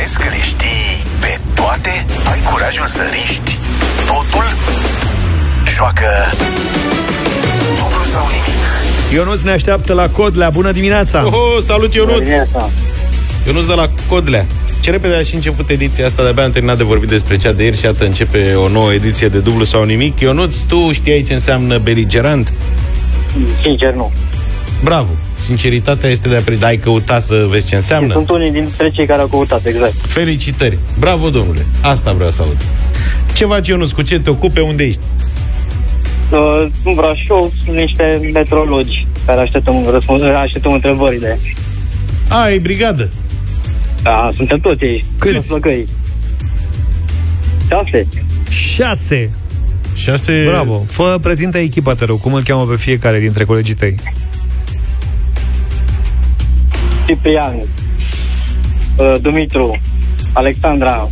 Crezi că le știi pe toate? Ai curajul să riști totul? Joacă dublu sau nimic. Ionuț ne așteaptă la Codlea. Bună dimineața! Salut, Ionuț! Ionuț de la Codlea. Ce repede a și început ediția asta, de-abia am terminat de vorbit despre cea de ieri și iată începe o nouă ediție de dublu sau nimic. Ionuț, tu știai ce înseamnă beligerant? Sincer, nu. Bravo! Sinceritatea este de apreciat. Ai căutat să vezi ce înseamnă? Sunt unii dintre cei care au căutat, exact. Felicitări! Bravo, domnule! Asta vreau să aud. Ce faci, Ionuț? Cu ce te ocupi? Unde ești? În Brașov sunt niște metrologi care așteptăm întrebările. E brigadă. Da, suntem toți aici. Câți? 6. 6? Bravo. Prezintă echipa, te rog. Cum îl cheamă pe fiecare dintre colegii tăi? Ciprian, Dumitru, Alexandra.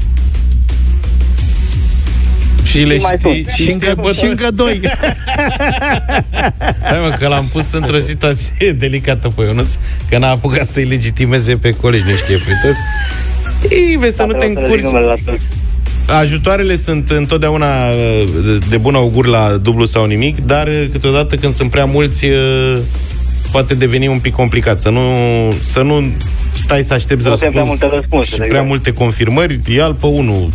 Și le știi, și încă 2. Hai mă, că l-am pus într-o situație delicată pe Ionuț, că n-a apucat să-i legitimeze pe colegi, nu știe pe toți. Vezi să nu te încurci. Ajutoarele sunt întotdeauna de bun augur la dublu sau nimic, dar câteodată când sunt prea mulți poate deveni un pic complicat. Să nu stai să aștepți răspuns și prea multe confirmări, ia-l pe unul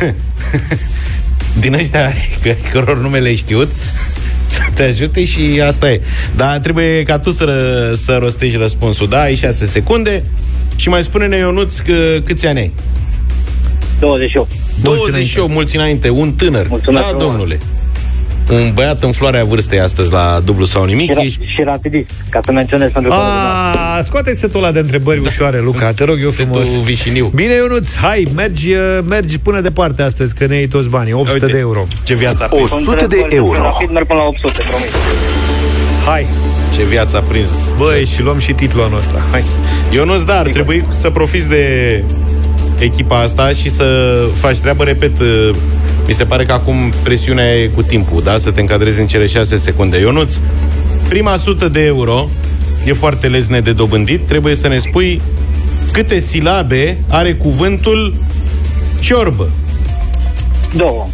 din ăștia căror nume le-ai știut să te ajute și asta e. Dar trebuie ca tu să rostești răspunsul. Da, ai 6 secunde și mai spune-ne, Ionuț, câți ani ai? 28. 28, mulți înainte, un tânăr. Mulțumesc, da, domnule. Un băiat în floarea vârstei astăzi la dublu sau nimic. Și rapidist, ca să menționez pentru scoate setul ăla de întrebări ușoare, Luca, te rog eu frumos. Vișiniu. Bine, Ionuț, hai, mergi până departe astăzi, că ne iei toți banii. 800 de euro. Ce viață 100 de euro. Rapid merg până la 800, promit. Hai. Ce viață a prins. Băi, și luăm și titlul anul ăsta. Hai. Ionuț, dar ar trebui să profiți de echipa asta și să faci treabă. Repet, mi se pare că acum presiunea e cu timpul, da? Să te încadrezi în cele 6 secunde. Ionuț, prima 100 de euro e foarte lezne de dobândit. Trebuie să ne spui câte silabe are cuvântul ciorbă. 2.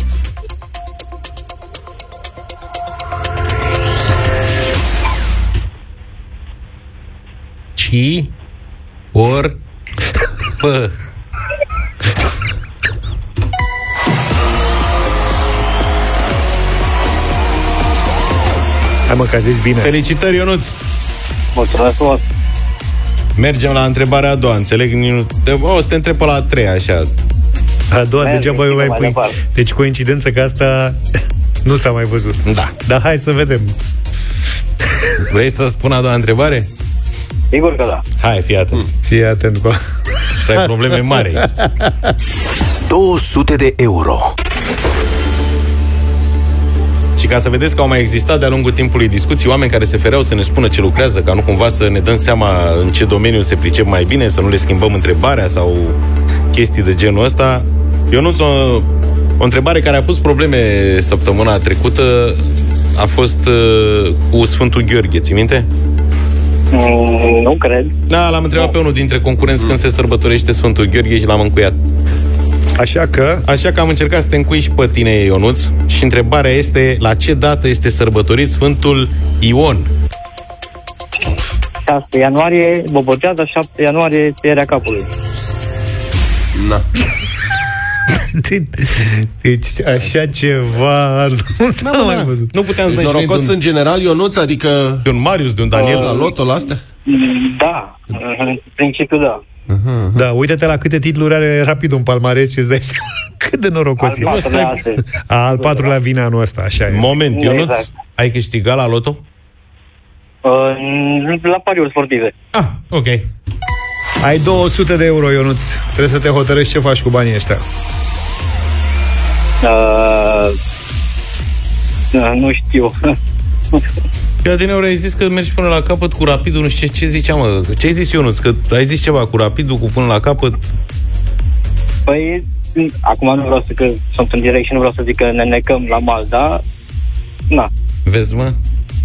Ci or pă. Hai mă, că a zis bine. Felicitări, Ionuț. Mulțumesc frumos. Mergem la întrebarea a doua. Înțeleg? O să te întreb pe la a treia, așa. A doua, degeaba eu mai pui. Deci coincidență că asta nu s-a mai văzut. Da. Dar hai să vedem. Vrei să spun a doua întrebare? Sigur că da. Hai, fii atent. Fii atent cu... Să ai probleme mari. 200 de euro. Și ca să vedeți că au mai existat de-a lungul timpului discuții, oameni care se fereau să ne spună ce lucrează, ca nu cumva să ne dăm seama în ce domeniu se pricep mai bine, să nu le schimbăm întrebarea sau chestii de genul ăsta. Ionuț, o întrebare care a pus probleme săptămâna trecută a fost cu Sfântul Gheorghe, ții minte? Nu cred. Da, l-am întrebat pe unul dintre concurenți când se sărbătorește Sfântul Gheorghe și l-am încuiat. Așa că am încercat să te încui și pe tine, Ionuț, și întrebarea este: la ce dată este sărbătorit Sfântul Ion? 6 ianuarie, Boboteaza, 7 ianuarie, tăierea capului. Na. Deci așa ceva nu s-a mai văzut. Nu puteam să deci norocos în general, Ionuț, adică de un Marius, de un Daniel la loto, la astea? Da, în principiu da. Da, uite-te la câte titluri are Rapid un palmares și îți dai seama cât de norocos e. Al patrulea vine anul ăsta, așa e. Moment, Ionuț, ai câștigat la loto? La pariuri sportive. Ok. Ai 200 de euro, Ionuț. Trebuie să te hotărăști ce faci cu banii ăștia. Nu știu. Pe adineori ai zis că mergi până la capăt cu Rapidul, nu știu ce ziceam, mă. Ce ai zis, Ionuț? Că ai zis ceva cu Rapidul, cu până la capăt? Păi, acum nu vreau să, că sunt în direct și nu vreau să zic că ne necăm la mal, dar na. Vezi, mă?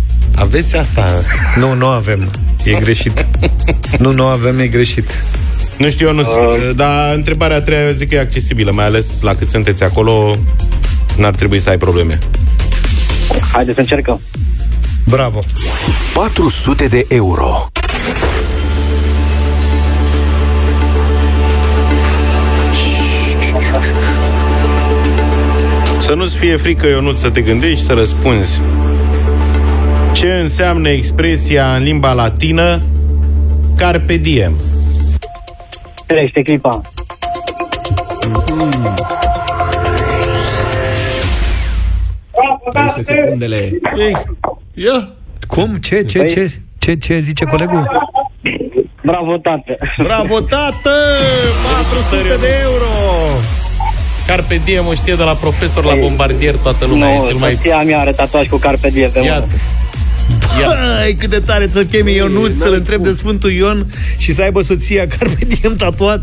Aveți asta? Nu avem. E greșit. Nu avem, e greșit. Nu știu, eu nu dar întrebarea a treia eu zic că e accesibilă, mai ales la cât sunteți acolo, n-ar trebui să ai probleme. Haideți să încercăm. Bravo. 400 de euro. Să nu-ți fie frică, Ionuț, să te gândești, să răspunzi. Ce înseamnă expresia în limba latină carpe diem? Trăiește clipa. 30 secundele. Ia. Cum? Ce zice colegul? Bravo, tată. Bravo, tată! 400 de euro! Carpe diem o știe de la profesor la bombardier toată lumea. Nu, soția mea are tatuaj cu carpe diem pe mână. Băi, cât de tare să-l cheme Ionuț, să-l întreb de Sfântul Ion și să aibă soția carpe diem tatuat.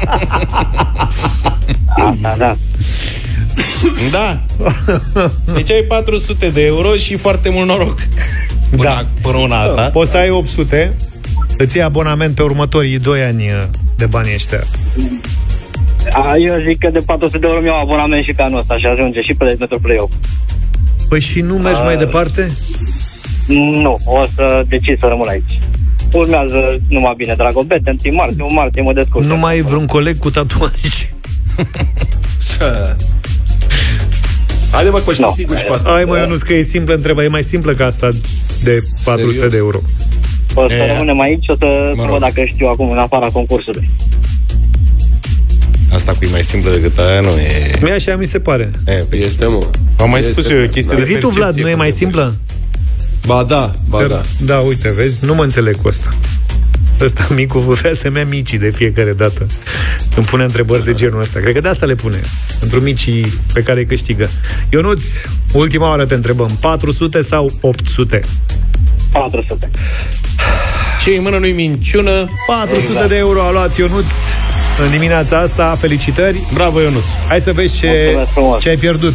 Da. Da. Deci ai 400 de euro și foarte mult noroc. Până una alta. Poți să ai 800, îți iei abonament pe următorii 2 ani de banii ăștia. Eu zic că de 400 de euro mi-au abonament și pe anul ăsta și ajunge și pe Metro Play-off. Păi și nu mergi mai departe? Nu, o să decid să rămân aici. Urmează numai bine Dragobete, 1 martie mă descurc. Nu mai ai vreun coleg cu tatuaj? Haide mă, coși, sigur și pe asta. Hai mă, Ionuț, că e simplă întrebare, e mai simplă ca asta de 400 Serios? de euro. O să rămânem aici, o să văd dacă știu acum în afara concursului. Asta cu e mai simplă decât aia nu e... Mie așa mi se pare. Este, mă. Am mai spus eu o chestie de Zi tu, Vlad, nu e mai simplă? Ba da. Da, uite, vezi, nu mă înțeleg cu asta. Ăsta micu vrea să-mi ia micii de fiecare dată. Îmi pune întrebări de genul ăsta. Cred că de asta le pune, pentru micii pe care îi câștigă. Ionuț, ultima oară te întrebăm, 400 sau 800? 400. Ce în mână nu-i minciună. 400 de euro a luat Ionuț în dimineața asta. Felicitări. Bravo, Ionuț. Hai să vezi ce ai pierdut.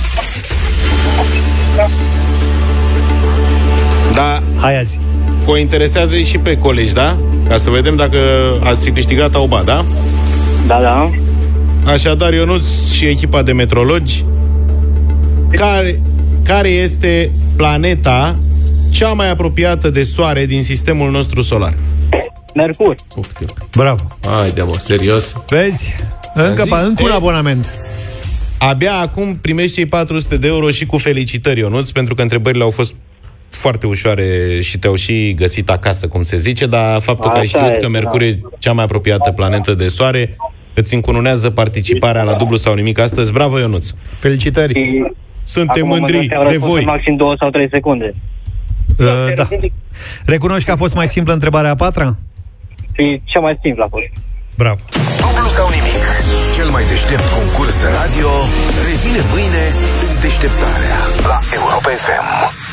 Da. Hai azi. O interesează și pe colegi, da? Ca să vedem dacă ați fi câștigat auba, da? Da. Așadar, Ionuț și echipa de metrologi, care este planeta cea mai apropiată de Soare din sistemul nostru solar? Mercur. Bravo. Haide mă, serios. Vezi? Încă un abonament. Abia acum primești cei 400 de euro și cu felicitări, Ionuț, pentru că întrebările au fost foarte ușoare și te-au și găsit acasă, cum se zice, dar faptul că ai știut că Mercur e cea mai apropiată planetă de Soare îți încununează participarea la dublu sau nimic astăzi. Bravo, Ionuț! Felicitări! Suntem mândri de voi! Maxim 2 sau 3 secunde. Da. Recunoști că a fost mai simplă întrebarea a patra? E cea mai simplă a fost. Bravo! Dublu sau nimic. Cel mai deștept concurs radio revine mâine în deșteptarea la Europa FM.